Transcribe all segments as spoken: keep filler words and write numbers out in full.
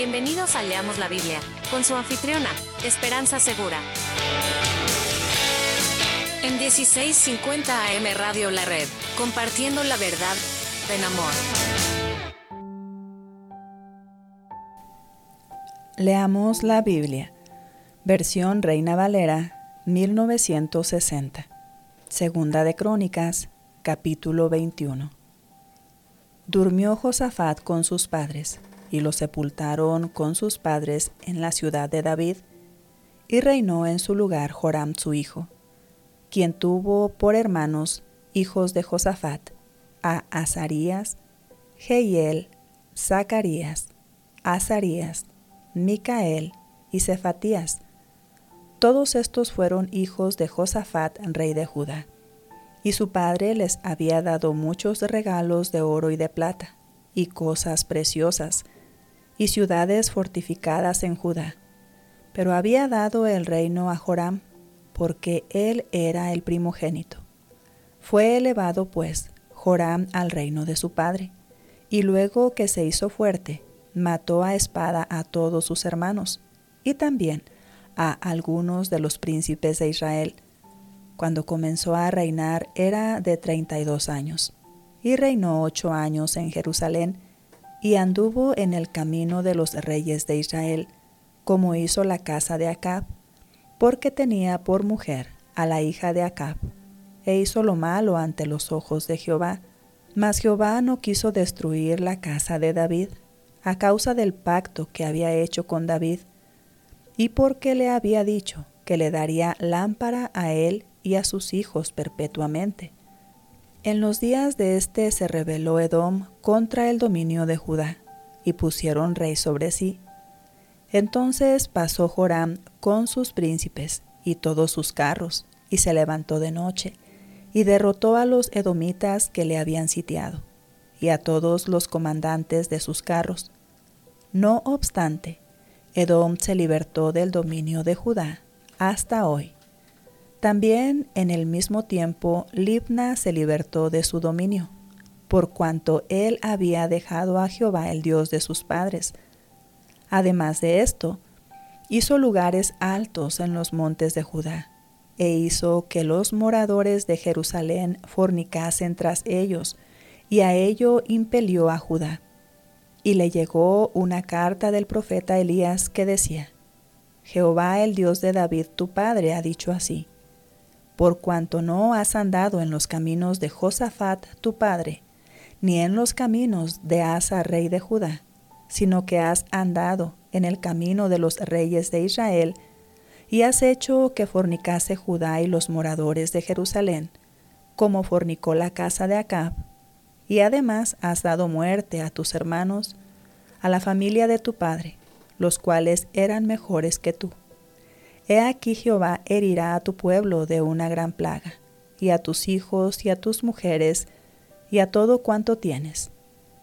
Bienvenidos a Leamos la Biblia, con su anfitriona, Esperanza Segura. En dieciséis cincuenta A M Radio La Red, compartiendo la verdad en amor. Leamos la Biblia, versión Reina Valera, mil novecientos sesenta. Segunda de Crónicas, capítulo veintiuno. Durmió Josafat con sus padres, y lo sepultaron con sus padres en la ciudad de David, y reinó en su lugar Joram su hijo, quien tuvo por hermanos hijos de Josafat, a Azarías, Jehiel, Zacarías, Azarías, Micael y Cefatías. Todos estos fueron hijos de Josafat, rey de Judá, y su padre les había dado muchos regalos de oro y de plata, y cosas preciosas, y ciudades fortificadas en Judá. Pero había dado el reino a Joram, porque él era el primogénito. Fue elevado, pues, Joram al reino de su padre, y luego que se hizo fuerte, mató a espada a todos sus hermanos, y también a algunos de los príncipes de Israel. Cuando comenzó a reinar era de treinta y dos años, y reinó ocho años en Jerusalén, y anduvo en el camino de los reyes de Israel, como hizo la casa de Acab, porque tenía por mujer a la hija de Acab, e hizo lo malo ante los ojos de Jehová. Mas Jehová no quiso destruir la casa de David, a causa del pacto que había hecho con David, y porque le había dicho que le daría lámpara a él y a sus hijos perpetuamente. En los días de éste se rebeló Edom contra el dominio de Judá, y pusieron rey sobre sí. Entonces pasó Joram con sus príncipes y todos sus carros, y se levantó de noche, y derrotó a los edomitas que le habían sitiado, y a todos los comandantes de sus carros. No obstante, Edom se libertó del dominio de Judá hasta hoy. También en el mismo tiempo Libna se libertó de su dominio, por cuanto él había dejado a Jehová el Dios de sus padres. Además de esto, hizo lugares altos en los montes de Judá, e hizo que los moradores de Jerusalén fornicasen tras ellos, y a ello impelió a Judá. Y le llegó una carta del profeta Elías que decía: Jehová el Dios de David tu padre ha dicho así: por cuanto no has andado en los caminos de Josafat tu padre, ni en los caminos de Asa rey de Judá, sino que has andado en el camino de los reyes de Israel, y has hecho que fornicase Judá y los moradores de Jerusalén, como fornicó la casa de Acab, y además has dado muerte a tus hermanos, a la familia de tu padre, los cuales eran mejores que tú. He aquí Jehová herirá a tu pueblo de una gran plaga, y a tus hijos y a tus mujeres, y a todo cuanto tienes,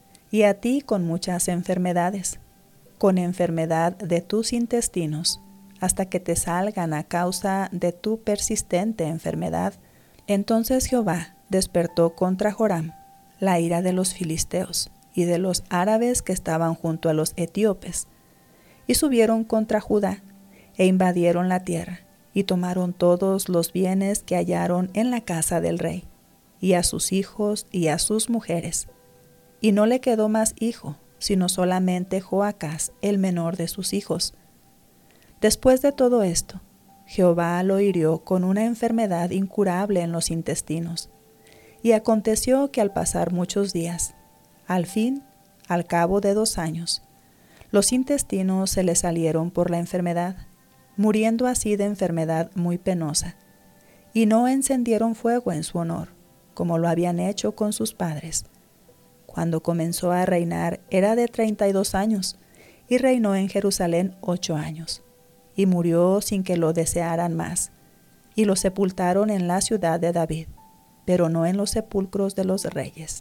y a ti con muchas enfermedades, con enfermedad de tus intestinos, hasta que te salgan a causa de tu persistente enfermedad. Entonces Jehová despertó contra Joram la ira de los filisteos y de los árabes que estaban junto a los etíopes, y subieron contra Judá, e invadieron la tierra, y tomaron todos los bienes que hallaron en la casa del rey, y a sus hijos y a sus mujeres. Y no le quedó más hijo, sino solamente Joacás, el menor de sus hijos. Después de todo esto, Jehová lo hirió con una enfermedad incurable en los intestinos. Y aconteció que al pasar muchos días, al fin, al cabo de dos años, los intestinos se le salieron por la enfermedad, muriendo así de enfermedad muy penosa, y no encendieron fuego en su honor, como lo habían hecho con sus padres. Cuando comenzó a reinar era de treinta y dos años, y reinó en Jerusalén ocho años, y murió sin que lo desearan más, y lo sepultaron en la ciudad de David, pero no en los sepulcros de los reyes.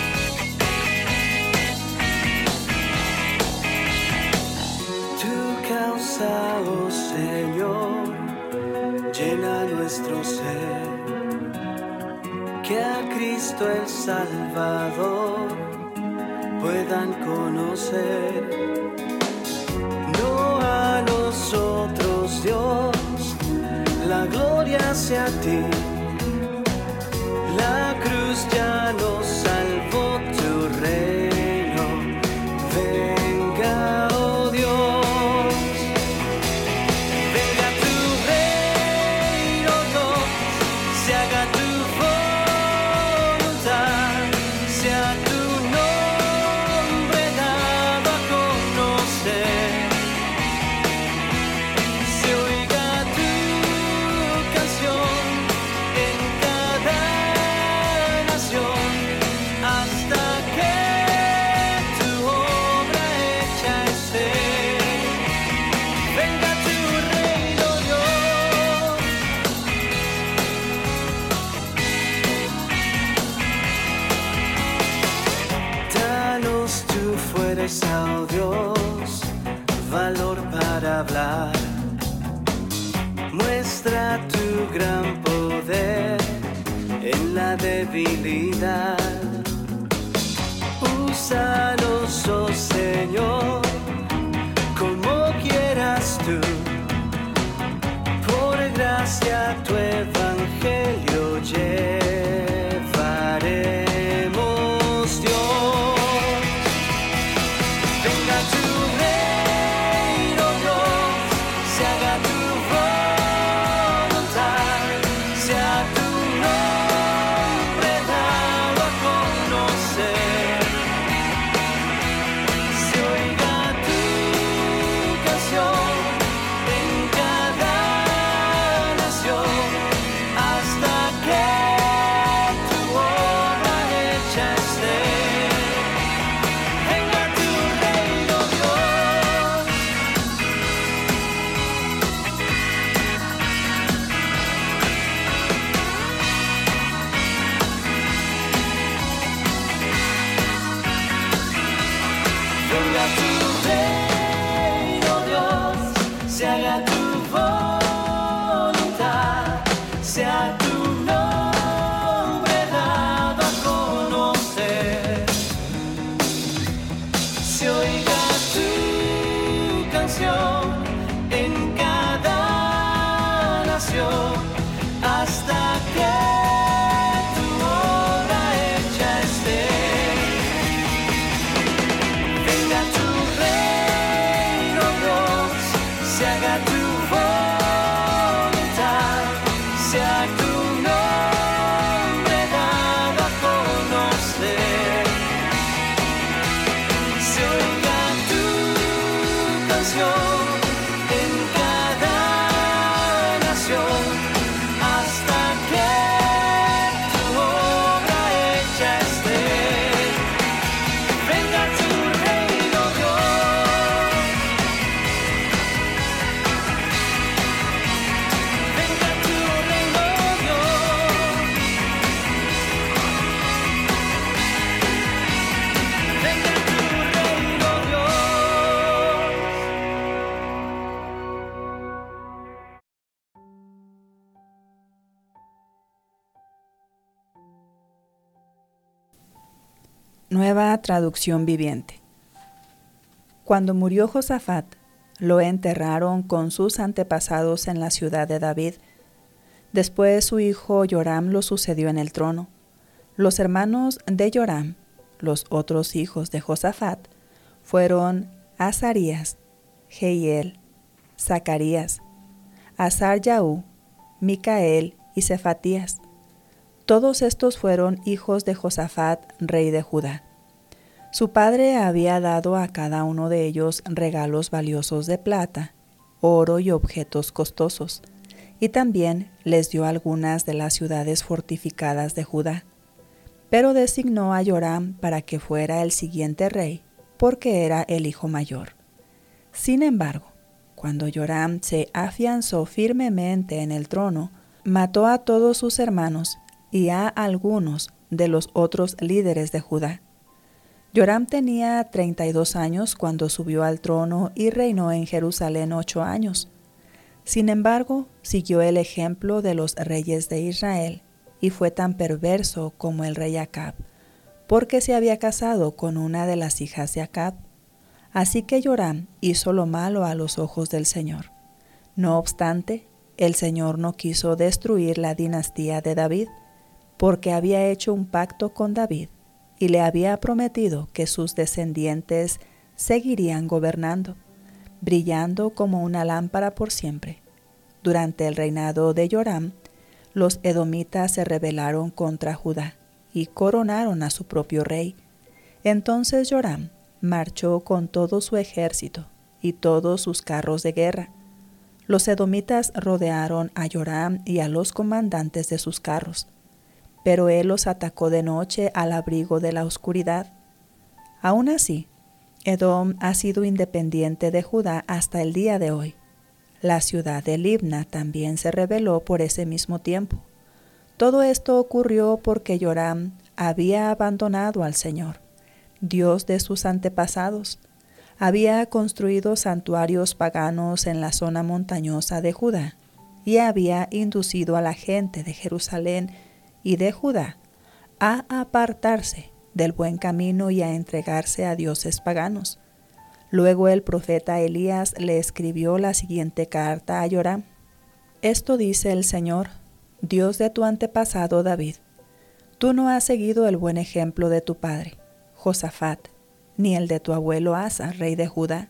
Tú causa, oh Señor, llena nuestro ser, que a Cristo el Salvador puedan conocer. No a nosotros, Dios, la gloria sea a ti. La cruz ya nos salvó, tu reino venga, oh Dios. Venga tu reino, Dios, se haga tu voluntad, sea tu nombre dado a conocer. Se oiga tu canción en cada nación, hasta que tu obra hecha esté. Venga tu reino, Dios. Danos tu fuerza, oh Dios, valor para hablar. Muestra tu gran poder en la debilidad. Úsanos, oh Señor, como quieras tú. Por gracia tu evangelio llevaremos, Dios. Venga tu reino, Dios, se haga tu voluntad, sea tu nombre dado a conocer. Se oiga tu canción en cada nación, hasta que tu obra hecha esté. Venga tu reino, Dios. Venga tu reino, Dios, se haga tu voluntad, sea tu nombre dado a conocer. Se oiga tu canción en cada nación, hasta que tu obra hecha esté. Venga tu reino, Dios, se haga tu voluntad, sea tu nombre dado a conocer. Se oiga tu canción en cada nación, hasta que tu obra hecha esté. Venga tu reino, Dios. Venga tu reino, Dios. Venga tu reino, Dios. Nueva traducción viviente. Cuando murió Josafat, lo enterraron con sus antepasados en la ciudad de David. Después su hijo Joram lo sucedió en el trono. Los hermanos de Joram, los otros hijos de Josafat, fueron Azarías, Jehiel, Zacarías, Azar-Yaú, Micael y Cefatías. Todos estos fueron hijos de Josafat, rey de Judá. Su padre había dado a cada uno de ellos regalos valiosos de plata, oro y objetos costosos, y también les dio algunas de las ciudades fortificadas de Judá. Pero designó a Joram para que fuera el siguiente rey, porque era el hijo mayor. Sin embargo, cuando Joram se afianzó firmemente en el trono, mató a todos sus hermanos y a algunos de los otros líderes de Judá. Joram tenía treinta y dos años cuando subió al trono y reinó en Jerusalén ocho años. Sin embargo, siguió el ejemplo de los reyes de Israel y fue tan perverso como el rey Acab, porque se había casado con una de las hijas de Acab. Así que Joram hizo lo malo a los ojos del Señor. No obstante, el Señor no quiso destruir la dinastía de David, porque había hecho un pacto con David y le había prometido que sus descendientes seguirían gobernando, brillando como una lámpara por siempre. Durante el reinado de Joram, los edomitas se rebelaron contra Judá y coronaron a su propio rey. Entonces Joram marchó con todo su ejército y todos sus carros de guerra. Los edomitas rodearon a Joram y a los comandantes de sus carros, pero él los atacó de noche al abrigo de la oscuridad. Aún así, Edom ha sido independiente de Judá hasta el día de hoy. La ciudad de Libna también se rebeló por ese mismo tiempo. Todo esto ocurrió porque Joram había abandonado al Señor, Dios de sus antepasados. Había construido santuarios paganos en la zona montañosa de Judá y había inducido a la gente de Jerusalén y de Judá a apartarse del buen camino y a entregarse a dioses paganos. Luego el profeta Elías le escribió la siguiente carta a Joram. Esto dice el Señor, Dios de tu antepasado David. Tú no has seguido el buen ejemplo de tu padre, Josafat, ni el de tu abuelo Asa, rey de Judá.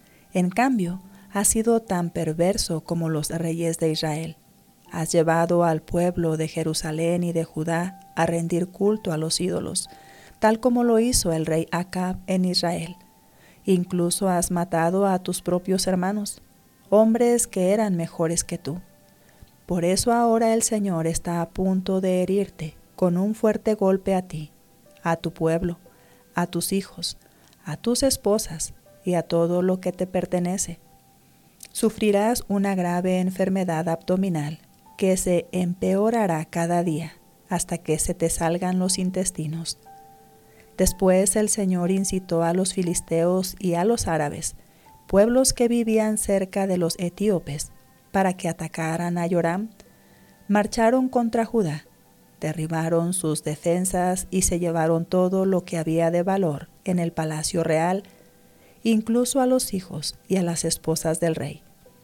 En cambio, has sido tan perverso como los reyes de Israel. Has llevado al pueblo de Jerusalén y de Judá a rendir culto a los ídolos, tal como lo hizo el rey Acab en Israel. Incluso has matado a tus propios hermanos, hombres que eran mejores que tú. Por eso ahora el Señor está a punto de herirte con un fuerte golpe a ti, a tu pueblo, a tus hijos, a tus esposas y a todo lo que te pertenece. Sufrirás una grave enfermedad abdominal que se empeorará cada día hasta que se te salgan los intestinos. Después el Señor incitó a los filisteos y a los árabes, pueblos que vivían cerca de los etíopes, para que atacaran a Joram. Marcharon contra Judá, derribaron sus defensas y se llevaron todo lo que había de valor en el palacio real, incluso a los hijos y a las esposas del rey.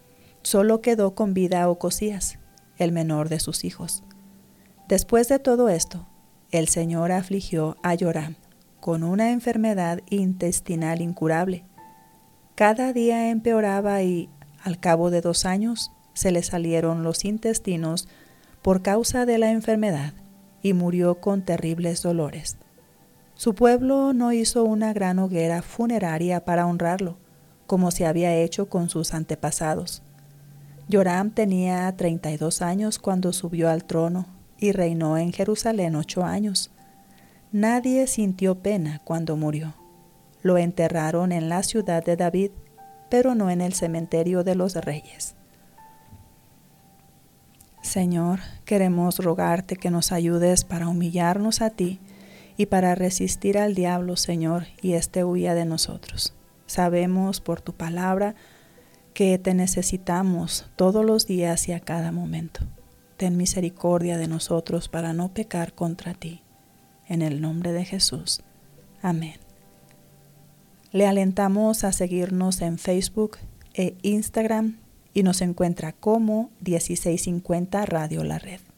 Solo quedó con vida Ocosías, el menor de sus hijos. Después de todo esto, el Señor afligió a Joram con una enfermedad intestinal incurable. Cada día empeoraba y, al cabo de dos años, se le salieron los intestinos por causa de la enfermedad y murió con terribles dolores. Su pueblo no hizo una gran hoguera funeraria para honrarlo, como se había hecho con sus antepasados. Joram tenía treinta y dos años cuando subió al trono y reinó en Jerusalén ocho años. Nadie sintió pena cuando murió. Lo enterraron en la ciudad de David, pero no en el cementerio de los reyes. Señor, queremos rogarte que nos ayudes para humillarnos a ti y para resistir al diablo, Señor, y éste huya de nosotros. Sabemos por tu palabra que te necesitamos todos los días y a cada momento. Ten misericordia de nosotros para no pecar contra ti. En el nombre de Jesús. Amén. Le alentamos a seguirnos en Facebook e Instagram y nos encuentra como dieciséis cincuenta Radio La Red.